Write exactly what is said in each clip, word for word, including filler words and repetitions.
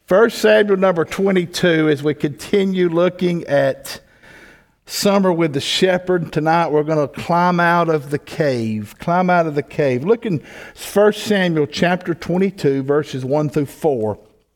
First Samuel number twenty-two, as we continue looking at summer with the shepherd. Tonight we're going to climb out of the cave. Climb out of the cave. Look in First Samuel chapter twenty-two, verses one through four.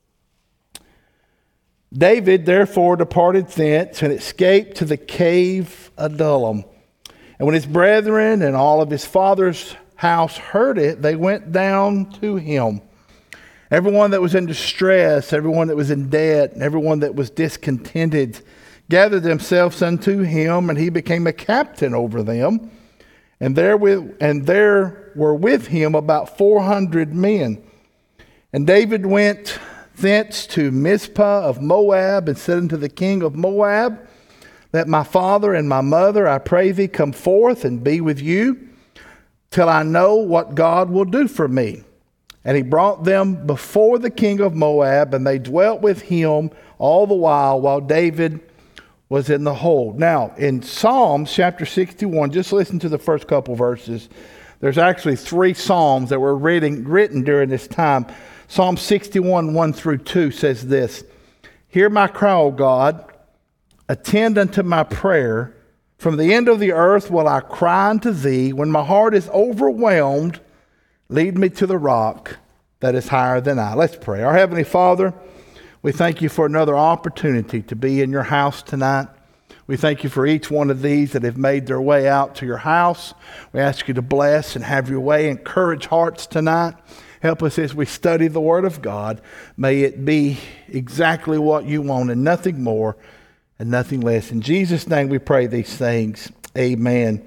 David therefore departed thence and escaped to the cave Adullam. And when his brethren and all of his father's house heard it, they went down to him. Everyone that was in distress, everyone that was in debt, and everyone that was discontented gathered themselves unto him, and he became a captain over them. And there, with, and there were with him about four hundred men. And David went thence to Mizpah of Moab, and said unto the king of Moab, Let my father and my mother, I pray thee, come forth and be with you, till I know what God will do for me. And he brought them before the king of Moab, and they dwelt with him all the while, while David was in the hold. Now, in Psalms chapter sixty-one, just listen to the first couple verses. There's actually three Psalms that were written, written during this time. Psalm sixty-one, one through two says this, Hear my cry, O God, attend unto my prayer. From the end of the earth will I cry unto thee. When my heart is overwhelmed, lead me to the rock that is higher than I. Let's pray. Our Heavenly Father, we thank you for another opportunity to be in your house tonight. We thank you for each one of these that have made their way out to your house. We ask you to bless and have your way. Encourage hearts tonight. Help us as we study the Word of God. May it be exactly what you want and nothing more and nothing less. In Jesus' name we pray these things. Amen.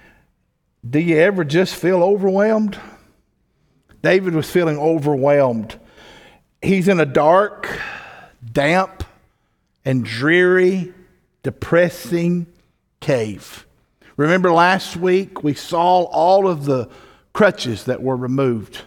Do you ever just feel overwhelmed? David was feeling overwhelmed. He's in a dark, damp, and dreary, depressing cave. Remember last week we saw all of the crutches that were removed.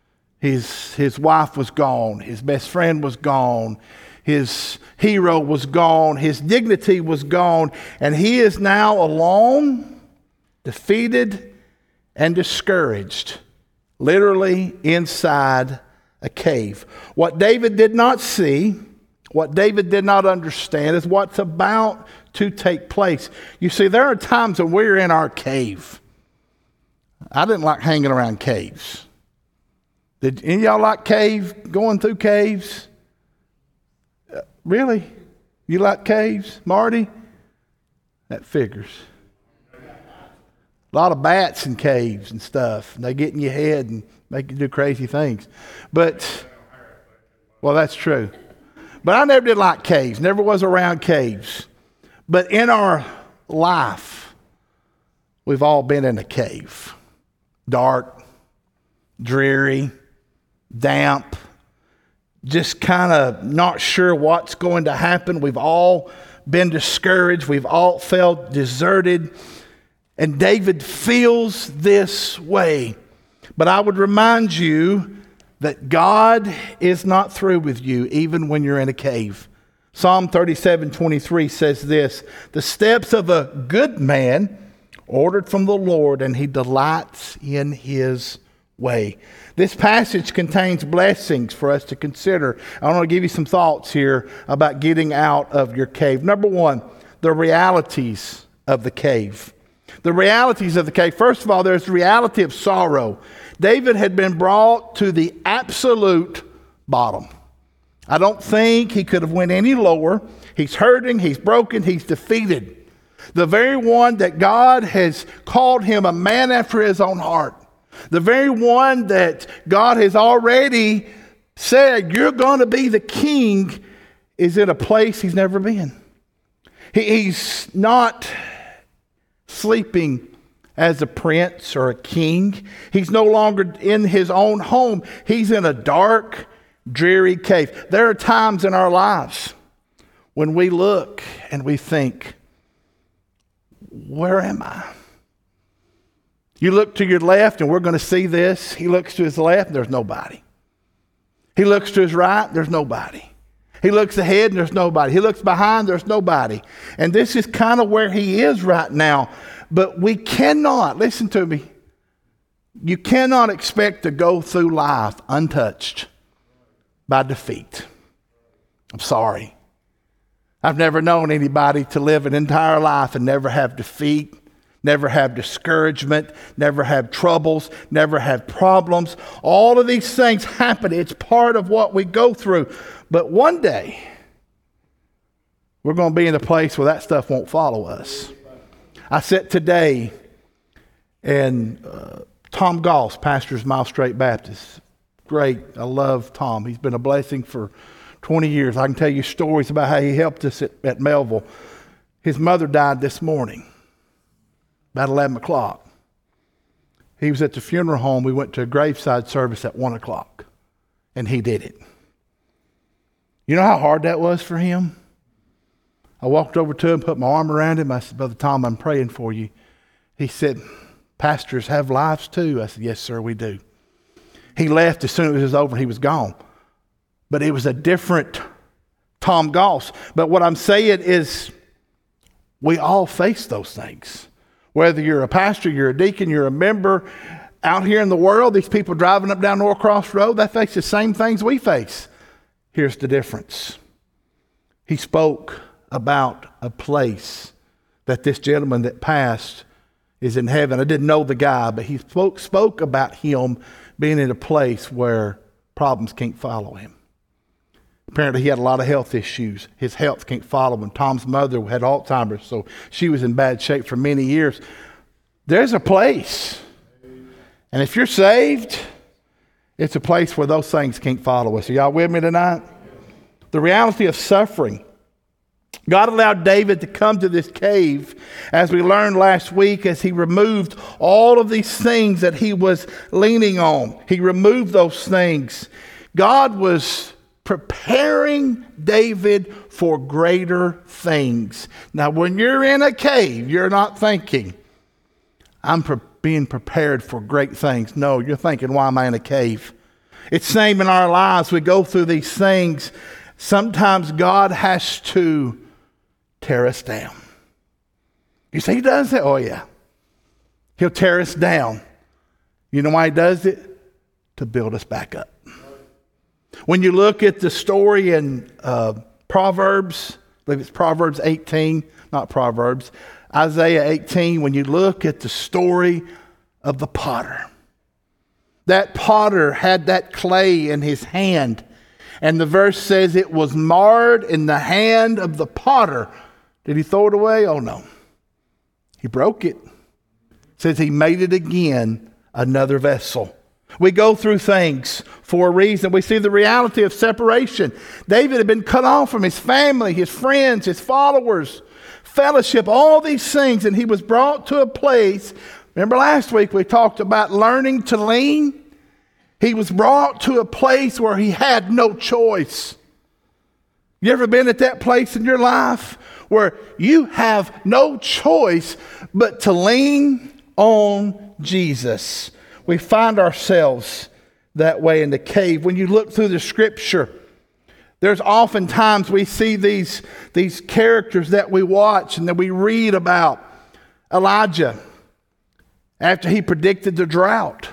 His, his wife was gone. His best friend was gone. His hero was gone. His dignity was gone. And he is now alone, defeated, and discouraged. Literally inside a cave. What David did not see, what David did not understand is what's about to take place. You see, there are times when we're in our cave. I didn't like hanging around caves. Did any of y'all like cave, going through caves? Uh, really? You like caves, Marty? That figures. A lot of bats in caves and stuff. And they get in your head and make you do crazy things. But, well, that's true. But I never did like caves. Never was around caves. But in our life, we've all been in a cave. Dark, dreary, damp, just kind of not sure what's going to happen. We've all been discouraged. We've all felt deserted. And David feels this way. But I would remind you that God is not through with you even when you're in a cave. Psalm thirty-seven twenty-three says this, The steps of a good man ordered from the Lord, and he delights in his way. This passage contains blessings for us to consider. I want to give you some thoughts here about getting out of your cave. Number one, the realities of the cave. The realities of the cave. First of all, there's the reality of sorrow. David had been brought to the absolute bottom. I don't think he could have went any lower. He's hurting, he's broken, he's defeated. The very one that God has called him a man after his own heart. The very one that God has already said, you're going to be the king, is in a place he's never been. He, he's not sleeping as a prince or a king. He's no longer in his own home. He's in a dark, dreary cave. There are times in our lives when we look and we think, where am I? You look to your left and we're going to see this. He looks to his left and there's nobody. He looks to his right, there's nobody. He looks ahead and there's nobody. He looks behind, there's nobody. And this is kind of where he is right now. But we cannot, listen to me, you cannot expect to go through life untouched by defeat. I'm sorry. I've never known anybody to live an entire life and never have defeat, never have discouragement, never have troubles, never have problems. All of these things happen. It's part of what we go through. But one day, we're going to be in a place where that stuff won't follow us. I sat today, and uh, Tom Goss pastors Miles Straight Baptist. Great. I love Tom. He's been a blessing for twenty years. I can tell you stories about how he helped us at, at Melville. His mother died this morning, about eleven o'clock. He was at the funeral home. We went to a graveside service at one o'clock, and he did it. You know how hard that was for him? I walked over to him, put my arm around him. I said, Brother Tom, I'm praying for you. He said, pastors have lives too. I said, yes, sir, we do. He left as soon as it was over, he was gone. But it was a different Tom Goss. But what I'm saying is we all face those things. Whether you're a pastor, you're a deacon, you're a member, out here in the world, these people driving up down Norcross Road, they face the same things we face. Here's the difference. He spoke about a place that this gentleman that passed is in heaven. I didn't know the guy, but he spoke, spoke about him being in a place where problems can't follow him. Apparently he had a lot of health issues. His health can't follow him. Tom's mother had Alzheimer's, so she was in bad shape for many years. There's a place. And if you're saved, it's a place where those things can't follow us. Are y'all with me tonight? The reality of suffering. God allowed David to come to this cave, as we learned last week, as he removed all of these things that he was leaning on. He removed those things. God was preparing David for greater things. Now, when you're in a cave, you're not thinking, I'm pre- being prepared for great things. No, you're thinking, why am I in a cave? It's the same in our lives. We go through these things. Sometimes God has to tear us down. You say he does that? Oh, yeah. He'll tear us down. You know why he does it? To build us back up. When you look at the story in uh, Proverbs, I believe it's Proverbs eighteen, not Proverbs, Isaiah eighteen, when you look at the story of the potter. That potter had that clay in his hand, and the verse says it was marred in the hand of the potter. Did he throw it away? Oh, no. He broke it. It says he made it again another vessel. We go through things for a reason. We see the reality of separation. David had been cut off from his family, his friends, his followers, fellowship, all these things, and he was brought to a place. Remember last week we talked about learning to lean? He was brought to a place where he had no choice. You ever been at that place in your life where you have no choice but to lean on Jesus? We find ourselves that way in the cave. When you look through the scripture, there's oftentimes we see these, these characters that we watch and that we read about. Elijah, after he predicted the drought,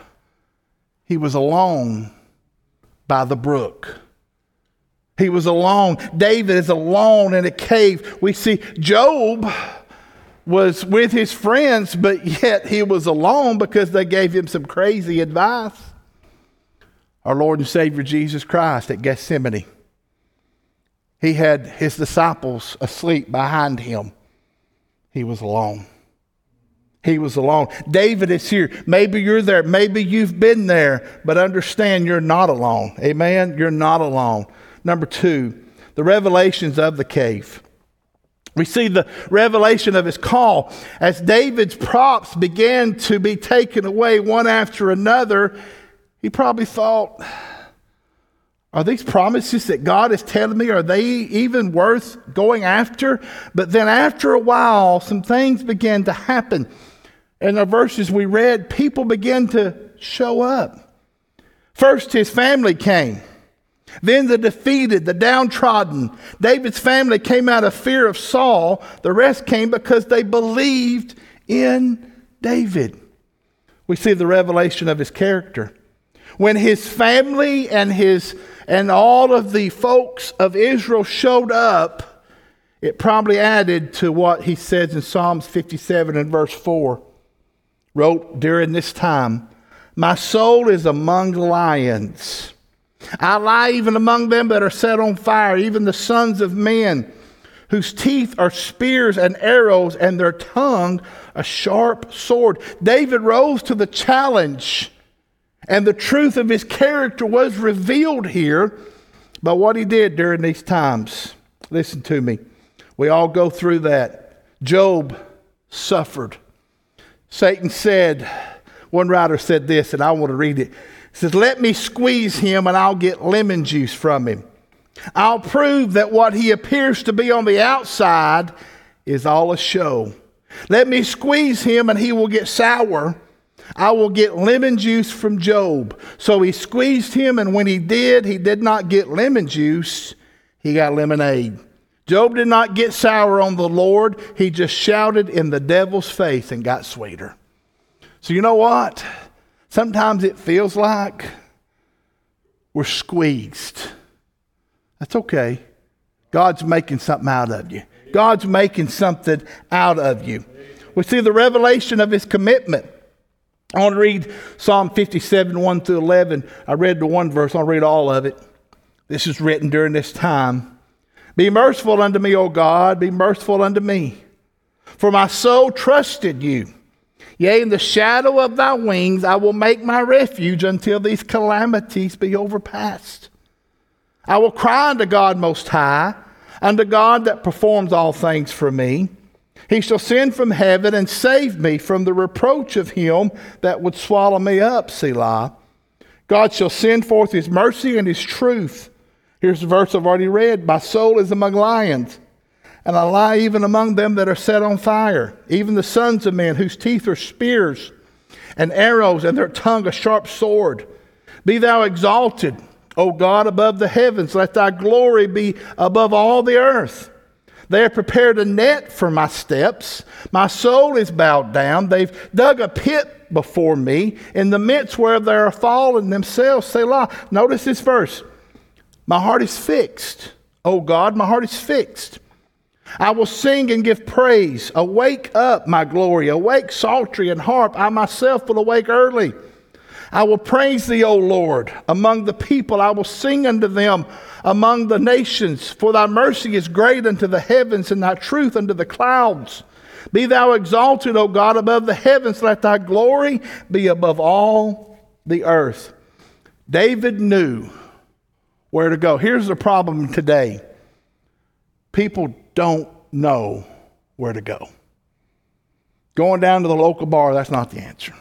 he was alone by the brook. He was alone. David is alone in a cave. We see Job was with his friends, but yet he was alone because they gave him some crazy advice. Our Lord and Savior Jesus Christ at Gethsemane, he had his disciples asleep behind him. He was alone. He was alone. David is here. Maybe you're there. Maybe you've been there, but understand you're not alone. Amen? You're not alone. Number two, the revelations of the cave. We see the revelation of his call. As David's props began to be taken away one after another, he probably thought, are these promises that God is telling me, are they even worth going after? But then after a while, some things began to happen. In the verses we read, people began to show up. First, his family came. Then the defeated, the downtrodden. David's family came out of fear of Saul. The rest came because they believed in David. We see the revelation of his character. When his family and his and all of the folks of Israel showed up, it probably added to what he says in Psalms fifty-seven and verse four. Wrote during this time, my soul is among lions. I lie even among them that are set on fire, even the sons of men, whose teeth are spears and arrows, and their tongue a sharp sword. David rose to the challenge, and the truth of his character was revealed here by what he did during these times. Listen to me. We all go through that. Job suffered. Satan said, one writer said this, and I want to read it. He says, let me squeeze him and I'll get lemon juice from him. I'll prove that what he appears to be on the outside is all a show. Let me squeeze him and he will get sour. I will get lemon juice from Job. So he squeezed him, and when he did, he did not get lemon juice. He got lemonade. Job did not get sour on the Lord. He just shouted in the devil's face and got sweeter. So you know what? Sometimes it feels like we're squeezed. That's okay. God's making something out of you. God's making something out of you. We see the revelation of his commitment. I want to read Psalm fifty-seven, one through eleven. I read the one verse. I'll read all of it. This is written during this time. Be merciful unto me, O God. Be merciful unto me. For my soul trusted you. Yea, in the shadow of thy wings I will make my refuge until these calamities be overpast. I will cry unto God Most High, unto God that performs all things for me. He shall send from heaven and save me from the reproach of him that would swallow me up, Selah. God shall send forth his mercy and his truth. Here's the verse I've already read. My soul is among lions, and I lie even among them that are set on fire, even the sons of men whose teeth are spears and arrows, and their tongue a sharp sword. Be thou exalted, O God, above the heavens. Let thy glory be above all the earth. They have prepared a net for my steps. My soul is bowed down. They've dug a pit before me in the midst where they are fallen themselves. Selah. Notice this verse. My heart is fixed. O God, my heart is fixed. I will sing and give praise. Awake up, my glory. Awake, psaltery and harp. I myself will awake early. I will praise thee, O Lord, among the people. I will sing unto them among the nations. For thy mercy is great unto the heavens, and thy truth unto the clouds. Be thou exalted, O God, above the heavens. Let thy glory be above all the earth. David knew where to go. Here's the problem today. People don't know where to go. Going down to the local bar, that's not the answer.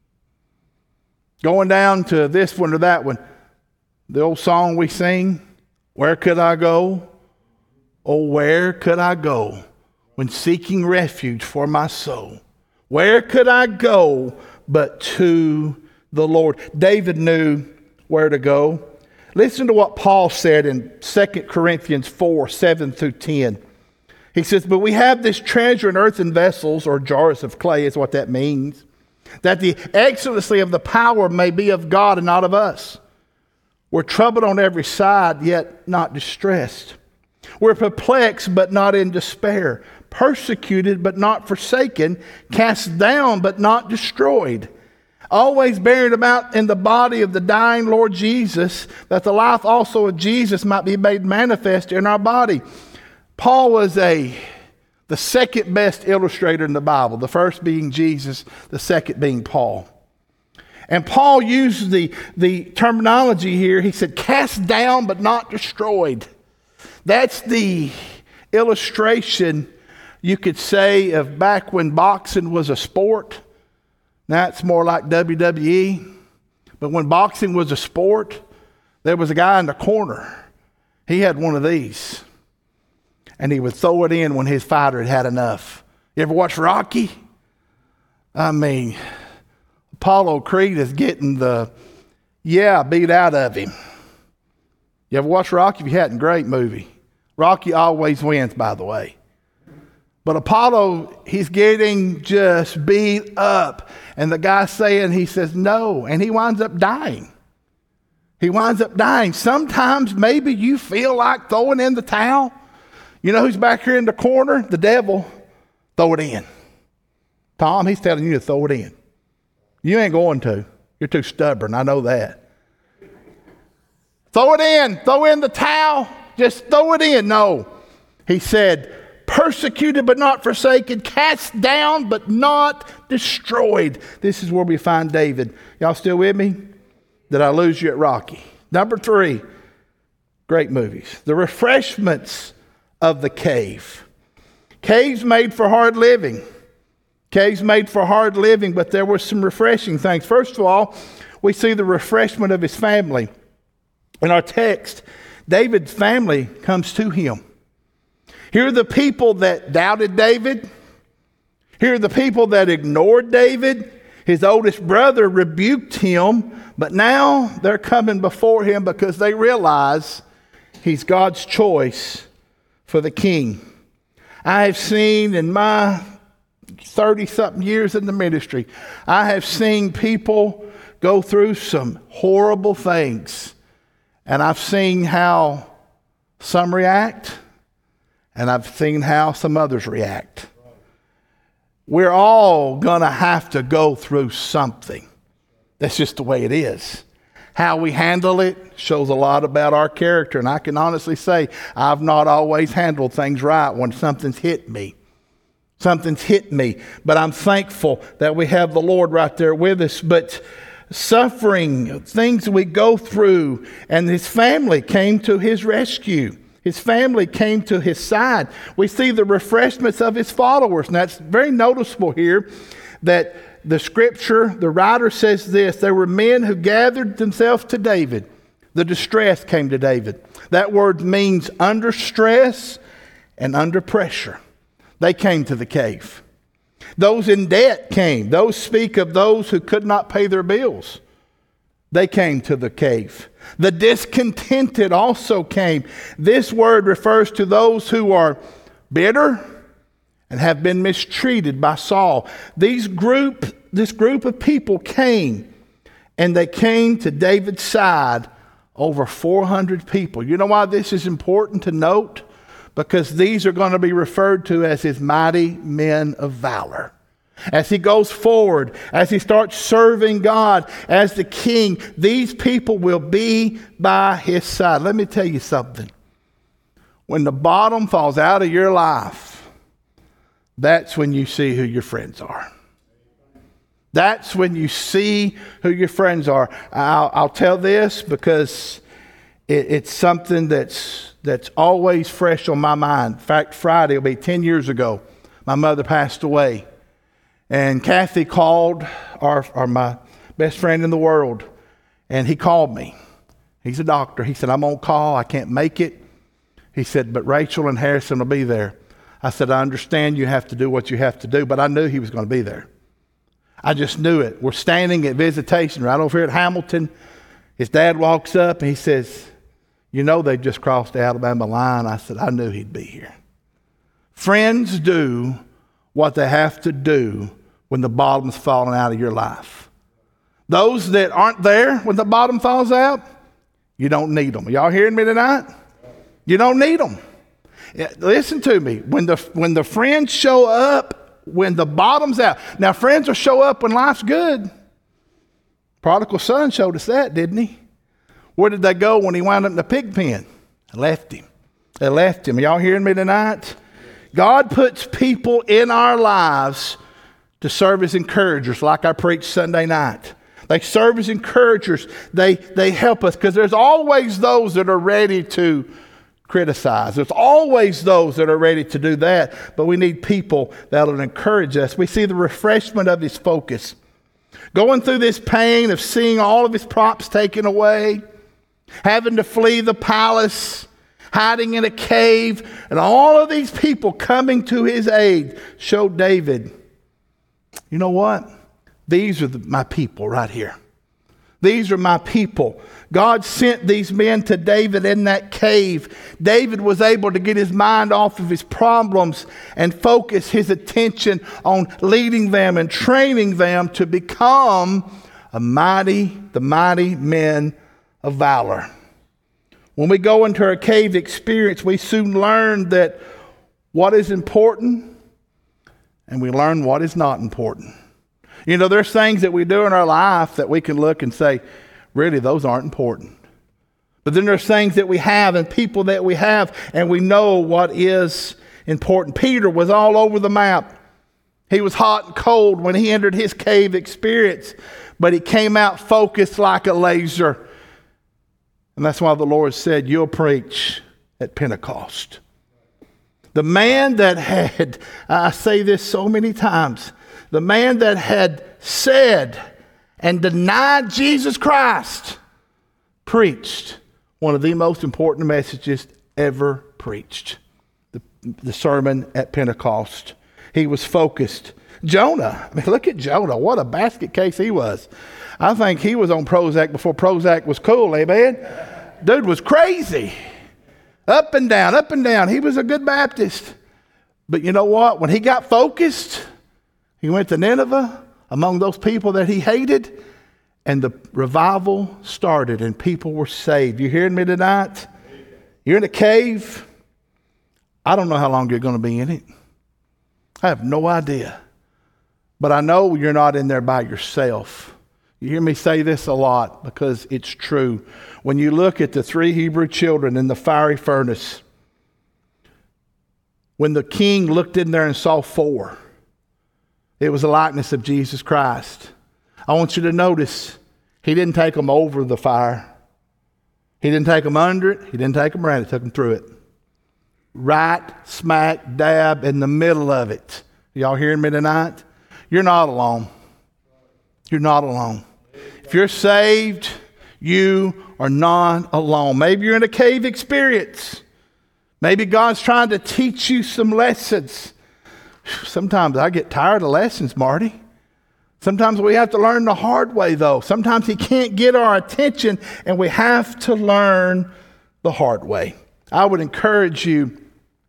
Going down to this one or that one. The old song we sing, where could I go? Oh, where could I go when seeking refuge for my soul? Where could I go but to the Lord? David knew where to go. Listen to what Paul said in Second Corinthians four, seven through ten. He says, but we have this treasure in earthen vessels, or jars of clay is what that means, that the excellency of the power may be of God and not of us. We're troubled on every side, yet not distressed. We're perplexed, but not in despair. Persecuted, but not forsaken. Cast down, but not destroyed. Always bearing about in the body of the dying Lord Jesus, that the life also of Jesus might be made manifest in our body. Paul was a the second best illustrator in the Bible, the first being Jesus, the second being Paul. And Paul used the, the terminology here. He said, cast down but not destroyed. That's the illustration, you could say, of back when boxing was a sport. Now it's more like W W E. But when boxing was a sport, there was a guy in the corner. He had one of these. And he would throw it in when his fighter had had enough. You ever watch Rocky? I mean, Apollo Creed is getting the yeah beat out of him. You ever watch Rocky? If you hadn't, great movie. Rocky always wins, by the way. But Apollo, he's getting just beat up. And the guy's saying, he says, no. And he winds up dying. He winds up dying. Sometimes maybe you feel like throwing in the towel. You know who's back here in the corner? The devil. Throw it in. Tom, he's telling you to throw it in. You ain't going to. You're too stubborn. I know that. Throw it in. Throw in the towel. Just throw it in. No. He said, persecuted but not forsaken, cast down but not destroyed. This is where we find David. Y'all still with me? Did I lose you at Rocky? Number three, great movies. The refreshments of the cave. Caves made for hard living. Caves made for hard living, but there were some refreshing things. First of all, we see the refreshment of his family. In our text, David's family comes to him. Here are the people that doubted David. Here are the people that ignored David. His oldest brother rebuked him, but now they're coming before him because they realize he's God's choice for the king. I have seen in my thirty-something years in the ministry, I have seen people go through some horrible things, and I've seen how some react, and I've seen how some others react. We're all going to have to go through something. That's just the way it is. How we handle it shows a lot about our character. And I can honestly say I've not always handled things right when something's hit me. Something's hit me. But I'm thankful that we have the Lord right there with us. But suffering, things we go through, and his family came to his rescue. His family came to his side. We see the refreshments of his followers. And that's very noticeable here that the scripture, the writer says this, there were men who gathered themselves to David. The distress came to David. That word means under stress and under pressure. They came to the cave. Those in debt came. Those speak of those who could not pay their bills. They came to the cave. The discontented also came. This word refers to those who are bitter and have been mistreated by Saul. These group, this group of people came, and they came to David's side, over four hundred people. You know why this is important to note? Because these are going to be referred to as his mighty men of valor. As he goes forward, as he starts serving God as the king, these people will be by his side. Let me tell you something. When the bottom falls out of your life, that's when you see who your friends are. That's when you see who your friends are. I'll, I'll tell this because it, it's something that's, that's always fresh on my mind. In fact, Friday will be ten years ago. My mother passed away. And Kathy called our, our my best friend in the world, and he called me. He's a doctor. He said, I'm on call. I can't make it. He said, but Rachel and Harrison will be there. I said, I understand you have to do what you have to do, but I knew he was going to be there. I just knew it. We're standing at visitation right over here at Hamilton. His dad walks up, and he says, you know they just crossed the Alabama line. I said, I knew he'd be here. Friends do what they have to do when the bottom's falling out of your life. Those that aren't there when the bottom falls out, you don't need them. Are y'all hearing me tonight? You don't need them. Listen to me. When the, when the friends show up, when the bottom's out. Now, friends will show up when life's good. Prodigal son showed us that, didn't he? Where did they go when he wound up in the pig pen? They left him. They left him. Are y'all hearing me tonight? God puts people in our lives to serve as encouragers, like I preached Sunday night. They serve as encouragers. They, they help us because there's always those that are ready to criticize. There's always those that are ready to do that, but we need people that will encourage us. We see the refreshment of his focus. Going through this pain of seeing all of his props taken away, having to flee the palace, hiding in a cave, and all of these people coming to his aid showed David, you know what? These are the, my people right here. These are my people. God sent these men to David in that cave. David was able to get his mind off of his problems and focus his attention on leading them and training them to become a mighty, the mighty men of valor. When we go into our cave experience, we soon learn that what is important, and we learn what is not important. You know, there's things that we do in our life that we can look and say, really, those aren't important. But then there's things that we have and people that we have, and we know what is important. Peter was all over the map. He was hot and cold when he entered his cave experience, but he came out focused like a laser. And that's why the Lord said, you'll preach at Pentecost. The man that had, I say this so many times, the man that had said and denied Jesus Christ preached one of the most important messages ever preached, the, the sermon at Pentecost. He was focused. Jonah, I mean, look at Jonah. What a basket case he was. I think he was on Prozac before Prozac was cool, amen? Dude was crazy. Up and down, up and down. He was a good Baptist. But you know what? When he got focused, he went to Nineveh among those people that he hated, and the revival started and people were saved. You hearing me tonight? You're in a cave. I don't know how long you're going to be in it. I have no idea. But I know you're not in there by yourself. You hear me say this a lot because it's true. When you look at the three Hebrew children in the fiery furnace, when the king looked in there and saw four, it was a likeness of Jesus Christ. I want you to notice, he didn't take them over the fire. He didn't take them under it. He didn't take them around it. He took them through it. Right smack dab in the middle of it. Y'all hearing me tonight? You're not alone. You're not alone. If you're saved, you are not alone. Maybe you're in a cave experience. Maybe God's trying to teach you some lessons. Sometimes I get tired of lessons, Marty. Sometimes we have to learn the hard way, though. Sometimes he can't get our attention, and we have to learn the hard way. I would encourage you,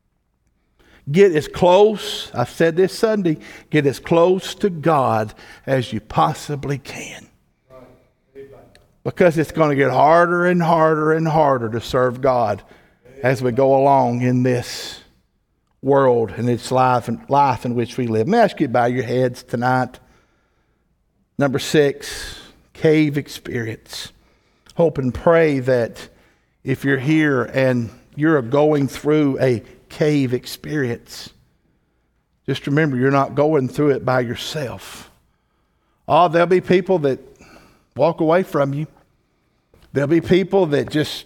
get as close, I've said this Sunday, get as close to God as you possibly can. Because it's going to get harder and harder and harder to serve God as we go along in this world and its life and life in which we live. Let me ask you to bow your heads tonight. Number six, cave experience. Hope and pray that if you're here and you're going through a cave experience, just remember you're not going through it by yourself. Oh, there'll be people that walk away from you. There'll be people that just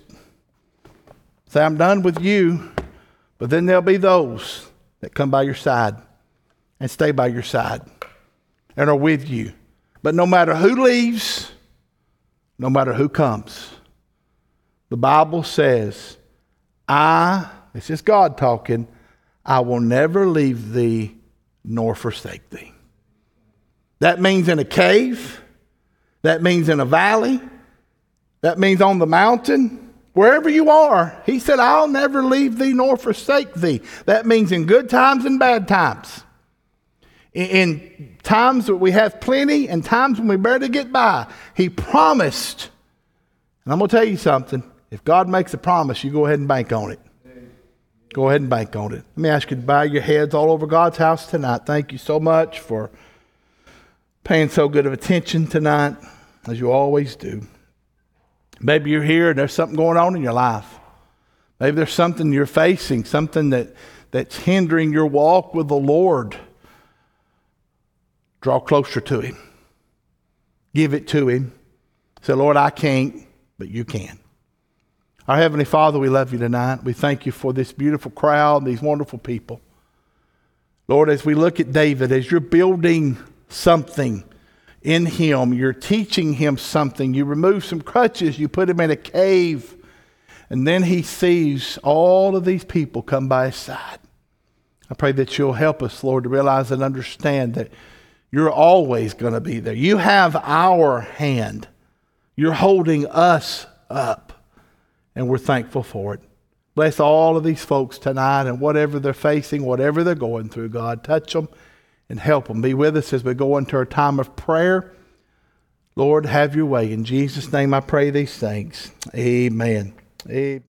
say, I'm done with you. But then there'll be those that come by your side and stay by your side and are with you. But no matter who leaves, no matter who comes, the Bible says, I, this is God talking, I will never leave thee nor forsake thee. That means in a cave. That means in a valley. That means on the mountain. Wherever you are, he said, I'll never leave thee nor forsake thee. That means in good times and bad times. In, in times that we have plenty and times when we barely get by, he promised. And I'm going to tell you something. If God makes a promise, you go ahead and bank on it. Go ahead and bank on it. Let me ask you to bow your heads all over God's house tonight. Thank you so much for paying so good of attention tonight, as you always do. Maybe you're here and there's something going on in your life. Maybe there's something you're facing, something that, that's hindering your walk with the Lord. Draw closer to him. Give it to him. Say, Lord, I can't, but you can. Our Heavenly Father, we love you tonight. We thank you for this beautiful crowd, these wonderful people. Lord, as we look at David, as you're building something in him, you're teaching him something. You remove some crutches, you put him in a cave, and then he sees all of these people come by his side. I pray that you'll help us, Lord, to realize and understand that you're always going to be there. You have our hand. You're holding us up, and we're thankful for it. Bless all of these folks tonight, and whatever they're facing, whatever they're going through, God, touch them and help them. Be with us as we go into our time of prayer. Lord, have your way. In Jesus' name I pray these things. Amen. Amen.